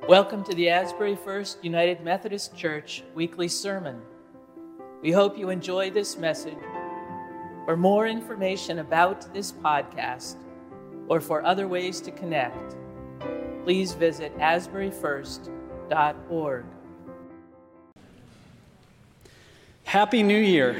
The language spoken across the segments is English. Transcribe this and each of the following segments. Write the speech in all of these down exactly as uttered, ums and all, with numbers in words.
Welcome to the Asbury First United Methodist Church weekly sermon. We hope you enjoy this message. For more information about this podcast or for other ways to connect, please visit asbury first dot org. Happy New Year.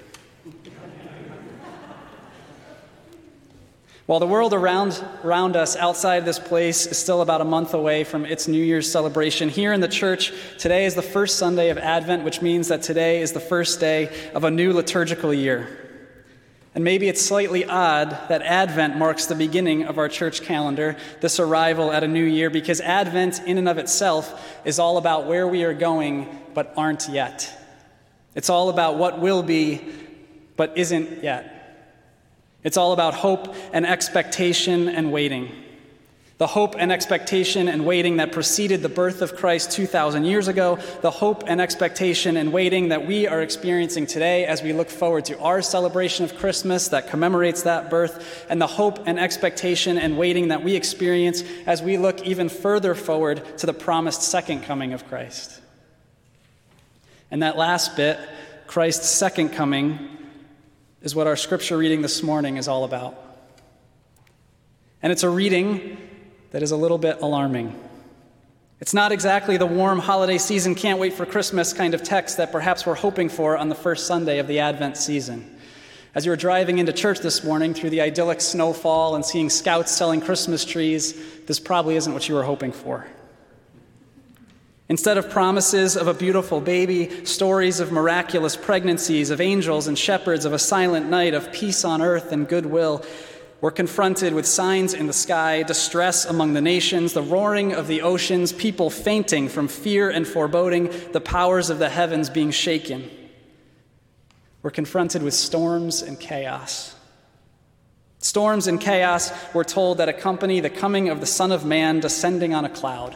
While the world around, around us outside this place is still about a month away from its New Year's celebration, here in the church, today is the first Sunday of Advent, which means that today is the first day of a new liturgical year. And maybe it's slightly odd that Advent marks the beginning of our church calendar, this arrival at a new year, because Advent in and of itself is all about where we are going but aren't yet. It's all about what will be but isn't yet. It's all about hope and expectation and waiting. The hope and expectation and waiting that preceded the birth of Christ two thousand years ago, the hope and expectation and waiting that we are experiencing today as we look forward to our celebration of Christmas that commemorates that birth, and the hope and expectation and waiting that we experience as we look even further forward to the promised second coming of Christ. And that last bit, Christ's second coming, is what our scripture reading this morning is all about. And it's a reading that is a little bit alarming. It's not exactly the warm holiday season, can't wait for Christmas kind of text that perhaps we're hoping for on the first Sunday of the Advent season. As you were driving into church this morning through the idyllic snowfall and seeing scouts selling Christmas trees, this probably isn't what you were hoping for. Instead of promises of a beautiful baby, stories of miraculous pregnancies, of angels and shepherds, of a silent night, of peace on earth and goodwill, we're confronted with signs in the sky, distress among the nations, the roaring of the oceans, people fainting from fear and foreboding, the powers of the heavens being shaken. We're confronted with storms and chaos. Storms and chaos, we're told, that accompany the coming of the Son of Man descending on a cloud.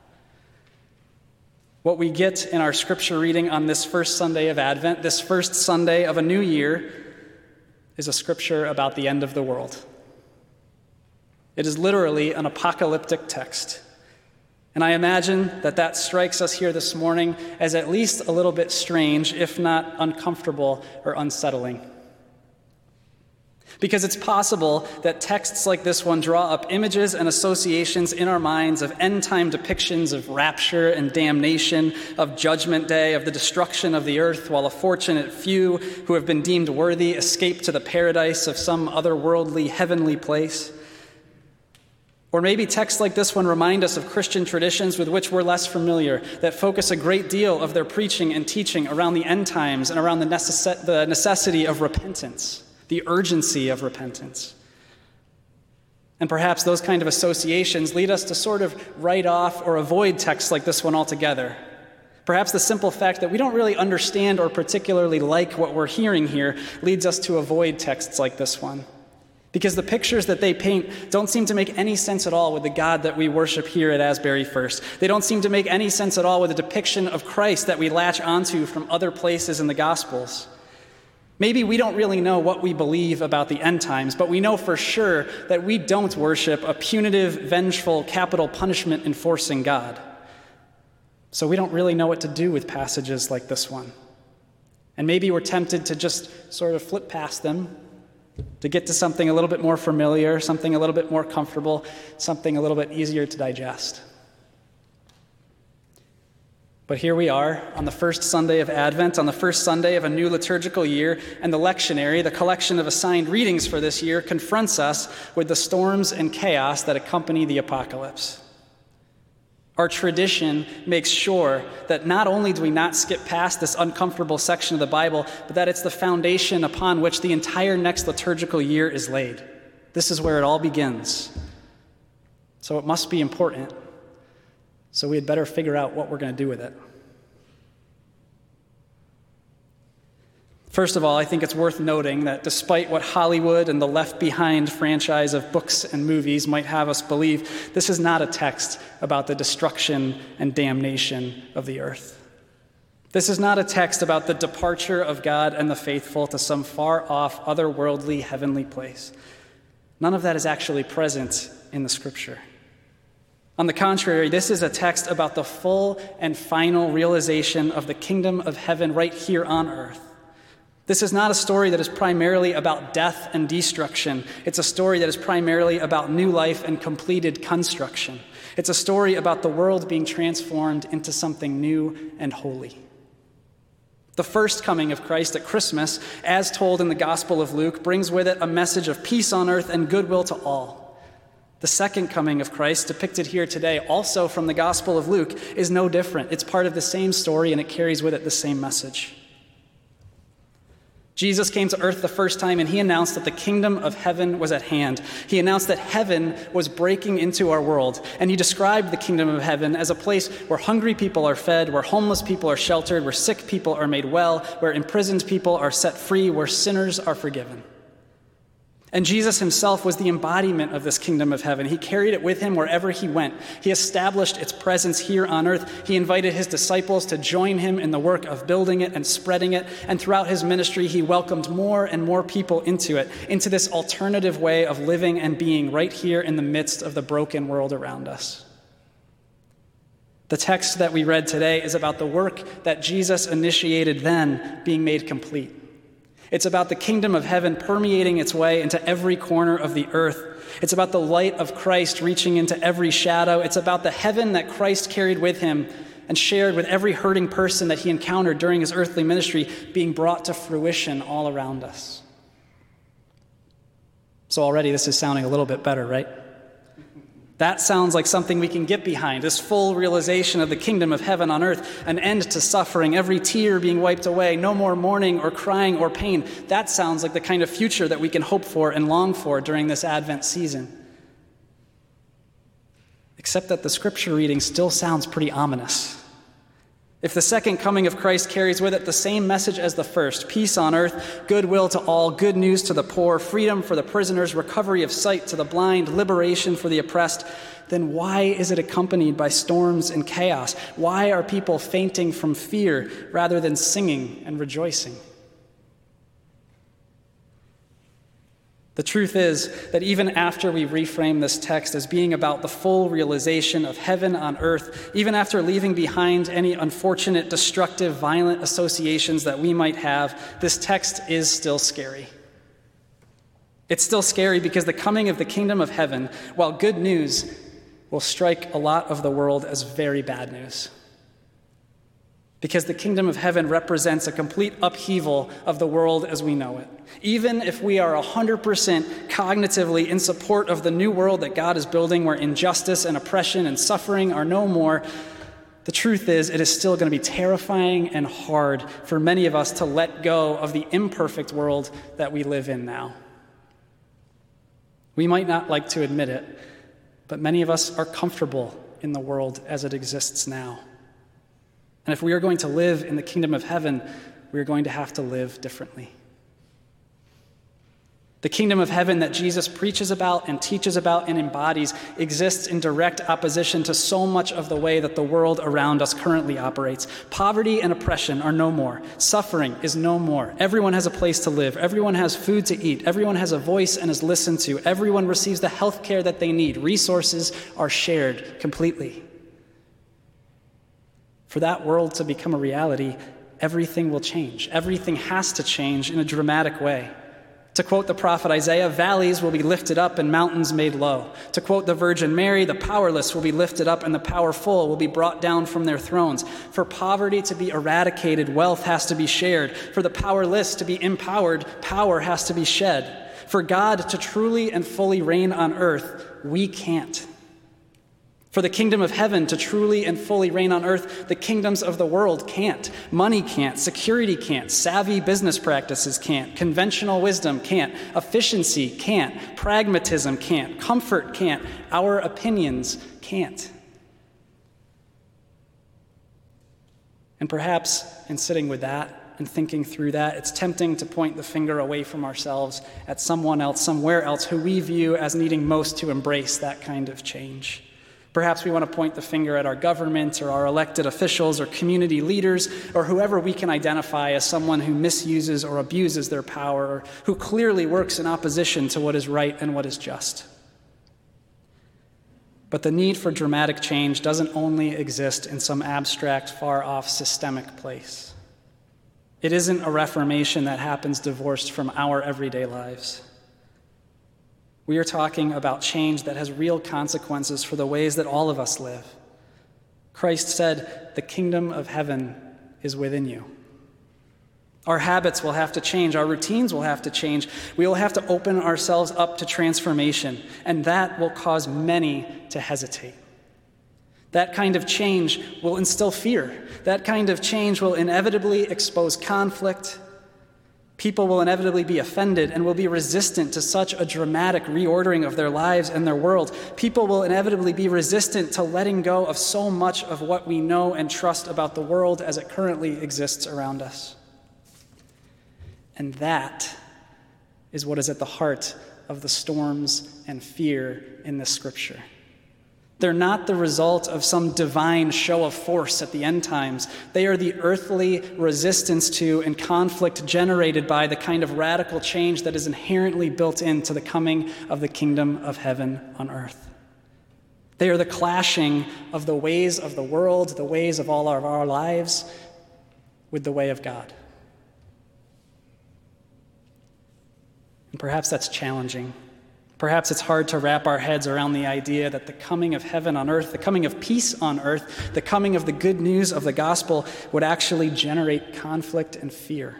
What we get in our scripture reading on this first Sunday of Advent, this first Sunday of a new year, is a scripture about the end of the world. It is literally an apocalyptic text. And I imagine that that strikes us here this morning as at least a little bit strange, if not uncomfortable or unsettling. Because it's possible that texts like this one draw up images and associations in our minds of end-time depictions of rapture and damnation, of judgment day, of the destruction of the earth, while a fortunate few who have been deemed worthy escape to the paradise of some otherworldly, heavenly place. Or maybe texts like this one remind us of Christian traditions with which we're less familiar, that focus a great deal of their preaching and teaching around the end times and around the, necess- the necessity of repentance. The urgency of repentance. And perhaps those kind of associations lead us to sort of write off or avoid texts like this one altogether. Perhaps the simple fact that we don't really understand or particularly like what we're hearing here leads us to avoid texts like this one. Because the pictures that they paint don't seem to make any sense at all with the God that we worship here at Asbury First. They don't seem to make any sense at all with the depiction of Christ that we latch onto from other places in the Gospels. Maybe we don't really know what we believe about the end times, but we know for sure that we don't worship a punitive, vengeful, capital punishment enforcing God. So we don't really know what to do with passages like this one. And maybe we're tempted to just sort of flip past them, to get to something a little bit more familiar, something a little bit more comfortable, something a little bit easier to digest. But here we are on the first Sunday of Advent, on the first Sunday of a new liturgical year, and the lectionary, the collection of assigned readings for this year, confronts us with the storms and chaos that accompany the apocalypse. Our tradition makes sure that not only do we not skip past this uncomfortable section of the Bible, but that it's the foundation upon which the entire next liturgical year is laid. This is where it all begins. So it must be important. So we had better figure out what we're going to do with it. First of all, I think it's worth noting that despite what Hollywood and the Left Behind franchise of books and movies might have us believe, this is not a text about the destruction and damnation of the earth. This is not a text about the departure of God and the faithful to some far-off, otherworldly, heavenly place. None of that is actually present in the Scripture. On the contrary, this is a text about the full and final realization of the kingdom of heaven right here on earth. This is not a story that is primarily about death and destruction. It's a story that is primarily about new life and completed construction. It's a story about the world being transformed into something new and holy. The first coming of Christ at Christmas, as told in the Gospel of Luke, brings with it a message of peace on earth and goodwill to all. The second coming of Christ, depicted here today, also from the Gospel of Luke, is no different. It's part of the same story, and it carries with it the same message. Jesus came to earth the first time, and he announced that the kingdom of heaven was at hand. He announced that heaven was breaking into our world, and he described the kingdom of heaven as a place where hungry people are fed, where homeless people are sheltered, where sick people are made well, where imprisoned people are set free, where sinners are forgiven. And Jesus himself was the embodiment of this kingdom of heaven. He carried it with him wherever he went. He established its presence here on earth. He invited his disciples to join him in the work of building it and spreading it. And throughout his ministry, he welcomed more and more people into it, into this alternative way of living and being right here in the midst of the broken world around us. The text that we read today is about the work that Jesus initiated then being made complete. It's about the kingdom of heaven permeating its way into every corner of the earth. It's about the light of Christ reaching into every shadow. It's about the heaven that Christ carried with him and shared with every hurting person that he encountered during his earthly ministry being brought to fruition all around us. So already this is sounding a little bit better, right? That sounds like something we can get behind, this full realization of the kingdom of heaven on earth, an end to suffering, every tear being wiped away, no more mourning or crying or pain. That sounds like the kind of future that we can hope for and long for during this Advent season. Except that the scripture reading still sounds pretty ominous. If the second coming of Christ carries with it the same message as the first, peace on earth, goodwill to all, good news to the poor, freedom for the prisoners, recovery of sight to the blind, liberation for the oppressed, then why is it accompanied by storms and chaos? Why are people fainting from fear rather than singing and rejoicing? The truth is that even after we reframe this text as being about the full realization of heaven on earth, even after leaving behind any unfortunate, destructive, violent associations that we might have, this text is still scary. It's still scary because the coming of the kingdom of heaven, while good news, will strike a lot of the world as very bad news. Because the kingdom of heaven represents a complete upheaval of the world as we know it. Even if we are one hundred percent cognitively in support of the new world that God is building, where injustice and oppression and suffering are no more, the truth is it is still going to be terrifying and hard for many of us to let go of the imperfect world that we live in now. We might not like to admit it, but many of us are comfortable in the world as it exists now. And if we are going to live in the kingdom of heaven, we are going to have to live differently. The kingdom of heaven that Jesus preaches about and teaches about and embodies exists in direct opposition to so much of the way that the world around us currently operates. Poverty and oppression are no more. Suffering is no more. Everyone has a place to live. Everyone has food to eat. Everyone has a voice and is listened to. Everyone receives the health care that they need. Resources are shared completely. For that world to become a reality, everything will change. Everything has to change in a dramatic way. To quote the prophet Isaiah, valleys will be lifted up and mountains made low. To quote the Virgin Mary, the powerless will be lifted up and the powerful will be brought down from their thrones. For poverty to be eradicated, wealth has to be shared. For the powerless to be empowered, power has to be shed. For God to truly and fully reign on earth, we can't. For the kingdom of heaven to truly and fully reign on earth, the kingdoms of the world can't. Money can't. Security can't. Savvy business practices can't. Conventional wisdom can't. Efficiency can't. Pragmatism can't. Comfort can't. Our opinions can't. And perhaps in sitting with that and thinking through that, it's tempting to point the finger away from ourselves at someone else, somewhere else, who we view as needing most to embrace that kind of change. Perhaps we want to point the finger at our government or our elected officials or community leaders or whoever we can identify as someone who misuses or abuses their power or who clearly works in opposition to what is right and what is just. But the need for dramatic change doesn't only exist in some abstract, far-off systemic place. It isn't a reformation that happens divorced from our everyday lives. We are talking about change that has real consequences for the ways that all of us live. Christ said, "The kingdom of heaven is within you." Our habits will have to change. Our routines will have to change. We will have to open ourselves up to transformation, and that will cause many to hesitate. That kind of change will instill fear. That kind of change will inevitably expose conflict. People will inevitably be offended and will be resistant to such a dramatic reordering of their lives and their world. People will inevitably be resistant to letting go of so much of what we know and trust about the world as it currently exists around us. And that is what is at the heart of the storms and fear in this scripture. They're not the result of some divine show of force at the end times. They are the earthly resistance to and conflict generated by the kind of radical change that is inherently built into the coming of the kingdom of heaven on earth. They are the clashing of the ways of the world, the ways of all of our lives, with the way of God. And perhaps that's challenging. Perhaps it's hard to wrap our heads around the idea that the coming of heaven on earth, the coming of peace on earth, the coming of the good news of the gospel would actually generate conflict and fear.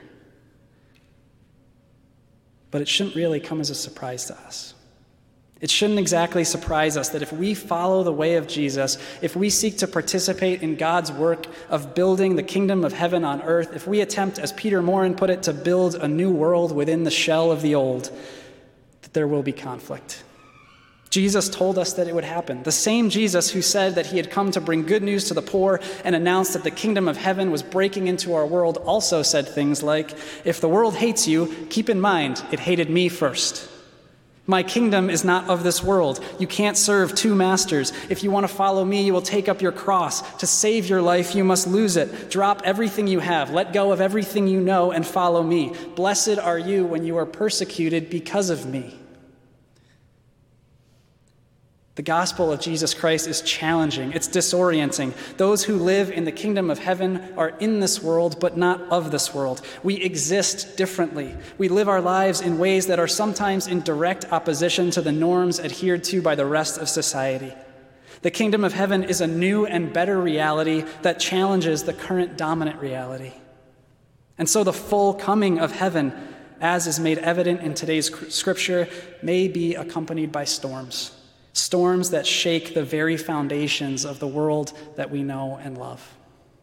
But it shouldn't really come as a surprise to us. It shouldn't exactly surprise us that if we follow the way of Jesus, if we seek to participate in God's work of building the kingdom of heaven on earth, if we attempt, as Peter Morin put it, to build a new world within the shell of the old, that there will be conflict. Jesus told us that it would happen. The same Jesus who said that he had come to bring good news to the poor and announced that the kingdom of heaven was breaking into our world also said things like, "If the world hates you, keep in mind it hated me first. My kingdom is not of this world. You can't serve two masters. If you want to follow me, you will take up your cross. To save your life, you must lose it. Drop everything you have. Let go of everything you know and follow me. Blessed are you when you are persecuted because of me." The gospel of Jesus Christ is challenging. It's disorienting. Those who live in the kingdom of heaven are in this world, but not of this world. We exist differently. We live our lives in ways that are sometimes in direct opposition to the norms adhered to by the rest of society. The kingdom of heaven is a new and better reality that challenges the current dominant reality. And so the full coming of heaven, as is made evident in today's scripture, may be accompanied by storms. Storms that shake the very foundations of the world that we know and love.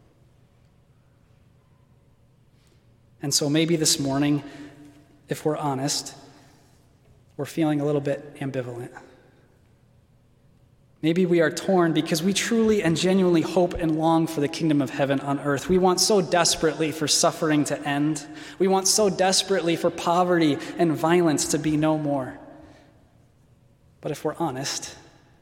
And so maybe this morning, if we're honest, we're feeling a little bit ambivalent. Maybe we are torn because we truly and genuinely hope and long for the kingdom of heaven on earth. We want so desperately for suffering to end. We want so desperately for poverty and violence to be no more. But if we're honest,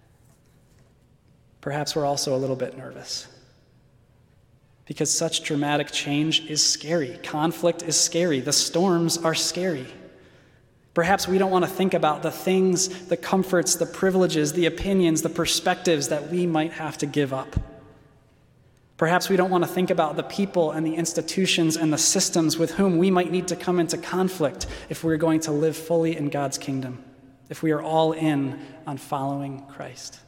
perhaps we're also a little bit nervous. Because such dramatic change is scary. Conflict is scary. The storms are scary. Perhaps we don't want to think about the things, the comforts, the privileges, the opinions, the perspectives that we might have to give up. Perhaps we don't want to think about the people and the institutions and the systems with whom we might need to come into conflict if we're going to live fully in God's kingdom, if we are all in on following Christ.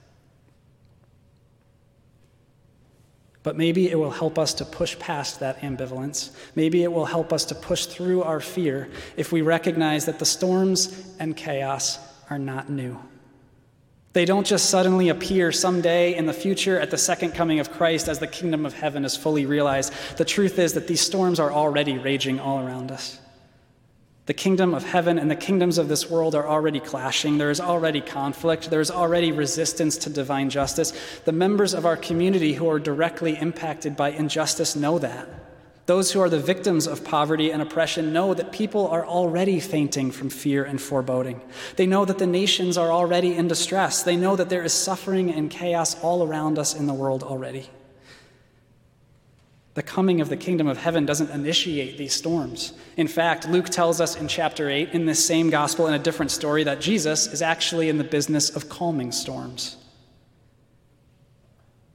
But maybe it will help us to push past that ambivalence. Maybe it will help us to push through our fear if we recognize that the storms and chaos are not new. They don't just suddenly appear someday in the future at the second coming of Christ as the kingdom of heaven is fully realized. The truth is that these storms are already raging all around us. The kingdom of heaven and the kingdoms of this world are already clashing. There is already conflict. There is already resistance to divine justice. The members of our community who are directly impacted by injustice know that. Those who are the victims of poverty and oppression know that people are already fainting from fear and foreboding. They know that the nations are already in distress. They know that there is suffering and chaos all around us in the world already. The coming of the kingdom of heaven doesn't initiate these storms. In fact, Luke tells us in chapter eight, in this same gospel in a different story, that Jesus is actually in the business of calming storms.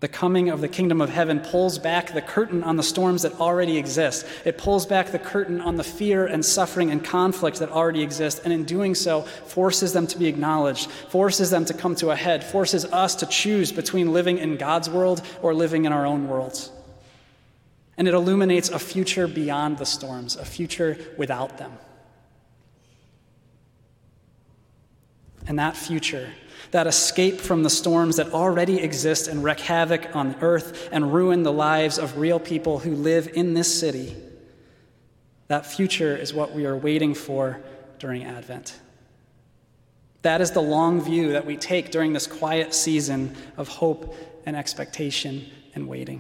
The coming of the kingdom of heaven pulls back the curtain on the storms that already exist. It pulls back the curtain on the fear and suffering and conflict that already exist, and in doing so, forces them to be acknowledged, forces them to come to a head, forces us to choose between living in God's world or living in our own worlds. And it illuminates a future beyond the storms, a future without them. And that future, that escape from the storms that already exist and wreak havoc on earth and ruin the lives of real people who live in this city, that future is what we are waiting for during Advent. That is the long view that we take during this quiet season of hope and expectation and waiting.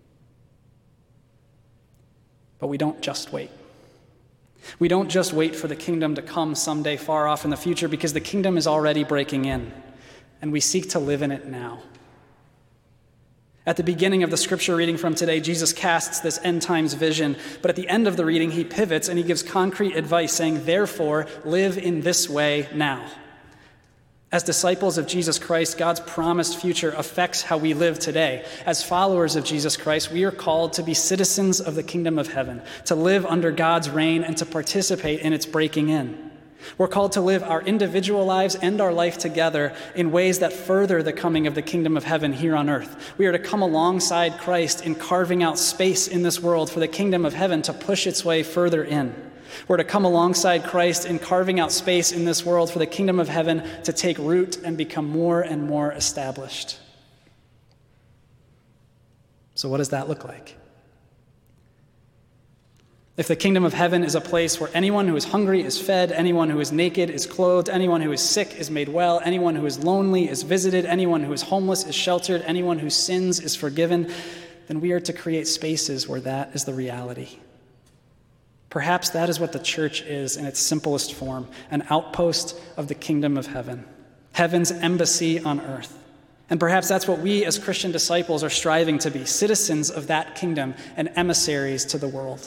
But we don't just wait. We don't just wait for the kingdom to come someday far off in the future, because the kingdom is already breaking in, and we seek to live in it now. At the beginning of the scripture reading from today, Jesus casts this end times vision, but at the end of the reading, he pivots and he gives concrete advice, saying, therefore, live in this way now. As disciples of Jesus Christ, God's promised future affects how we live today. As followers of Jesus Christ, we are called to be citizens of the kingdom of heaven, to live under God's reign and to participate in its breaking in. We're called to live our individual lives and our life together in ways that further the coming of the kingdom of heaven here on earth. We are to come alongside Christ in carving out space in this world for the kingdom of heaven to push its way further in. We're to come alongside Christ in carving out space in this world for the kingdom of heaven to take root and become more and more established. So what does that look like? If the kingdom of heaven is a place where anyone who is hungry is fed, anyone who is naked is clothed, anyone who is sick is made well, anyone who is lonely is visited, anyone who is homeless is sheltered, anyone who sins is forgiven, then we are to create spaces where that is the reality. Perhaps that is what the church is in its simplest form, an outpost of the kingdom of heaven, heaven's embassy on earth. And perhaps that's what we as Christian disciples are striving to be, citizens of that kingdom and emissaries to the world.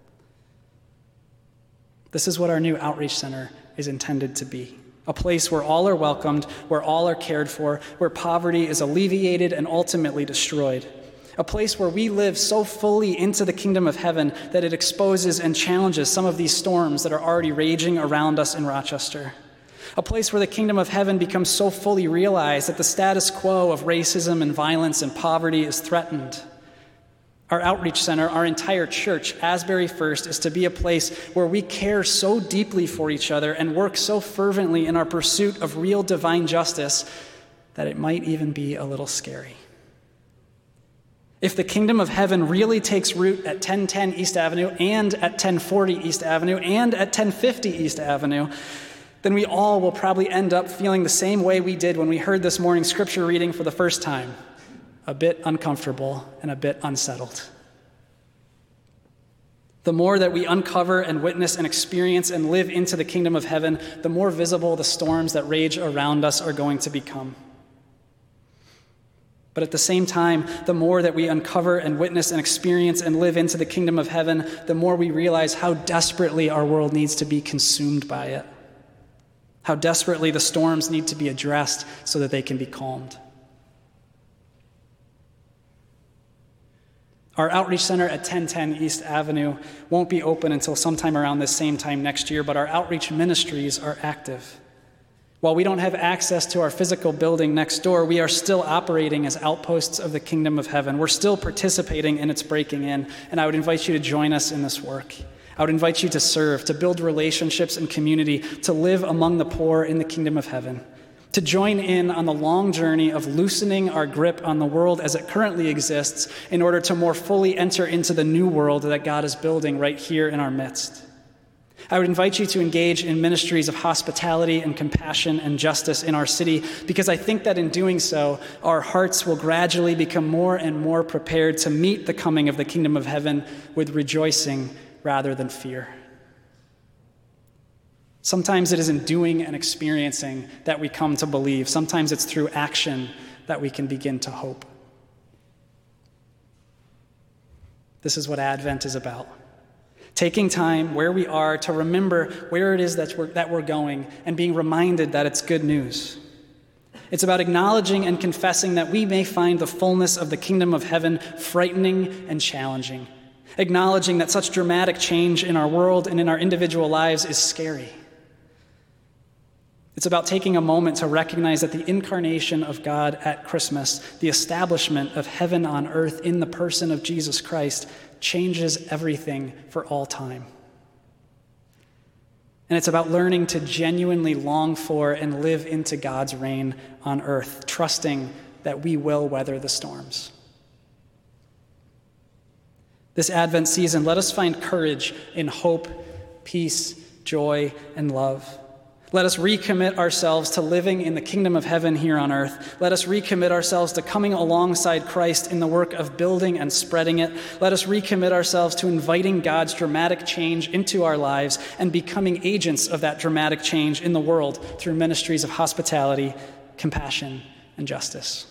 This is what our new outreach center is intended to be, a place where all are welcomed, where all are cared for, where poverty is alleviated and ultimately destroyed. A place where we live so fully into the kingdom of heaven that it exposes and challenges some of these storms that are already raging around us in Rochester. A place where the kingdom of heaven becomes so fully realized that the status quo of racism and violence and poverty is threatened. Our outreach center, our entire church, Asbury First, is to be a place where we care so deeply for each other and work so fervently in our pursuit of real divine justice that it might even be a little scary. If the kingdom of heaven really takes root at ten ten East Avenue and at ten forty East Avenue and at ten fifty East Avenue, then we all will probably end up feeling the same way we did when we heard this morning's scripture reading for the first time, a bit uncomfortable and a bit unsettled. The more that we uncover and witness and experience and live into the kingdom of heaven, the more visible the storms that rage around us are going to become. But at the same time, the more that we uncover and witness and experience and live into the kingdom of heaven, the more we realize how desperately our world needs to be consumed by it. How desperately the storms need to be addressed so that they can be calmed. Our outreach center at ten ten East Avenue won't be open until sometime around this same time next year, but our outreach ministries are active. While we don't have access to our physical building next door, we are still operating as outposts of the kingdom of heaven. We're still participating in its breaking in, and I would invite you to join us in this work. I would invite you to serve, to build relationships and community, to live among the poor in the kingdom of heaven, to join in on the long journey of loosening our grip on the world as it currently exists in order to more fully enter into the new world that God is building right here in our midst. I would invite you to engage in ministries of hospitality and compassion and justice in our city, because I think that in doing so, our hearts will gradually become more and more prepared to meet the coming of the kingdom of heaven with rejoicing rather than fear. Sometimes it is in doing and experiencing that we come to believe. Sometimes it's through action that we can begin to hope. This is what Advent is about. Taking time where we are to remember where it is that we're, that we're going and being reminded that it's good news. It's about acknowledging and confessing that we may find the fullness of the kingdom of heaven frightening and challenging. Acknowledging that such dramatic change in our world and in our individual lives is scary. It's about taking a moment to recognize that the incarnation of God at Christmas, the establishment of heaven on earth in the person of Jesus Christ, changes everything for all time. And it's about learning to genuinely long for and live into God's reign on earth, trusting that we will weather the storms. This Advent season, let us find courage in hope, peace, joy, and love. Let us recommit ourselves to living in the kingdom of heaven here on earth. Let us recommit ourselves to coming alongside Christ in the work of building and spreading it. Let us recommit ourselves to inviting God's dramatic change into our lives and becoming agents of that dramatic change in the world through ministries of hospitality, compassion, and justice.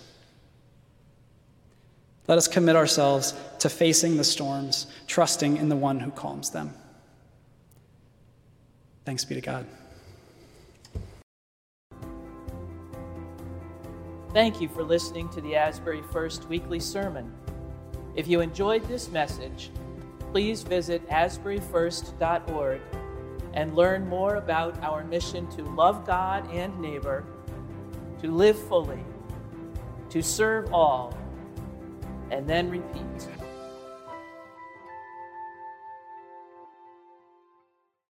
Let us commit ourselves to facing the storms, trusting in the one who calms them. Thanks be to God. Thank you for listening to the Asbury First Weekly Sermon. If you enjoyed this message, please visit asbury first dot org and learn more about our mission to love God and neighbor, to live fully, to serve all, and then repeat.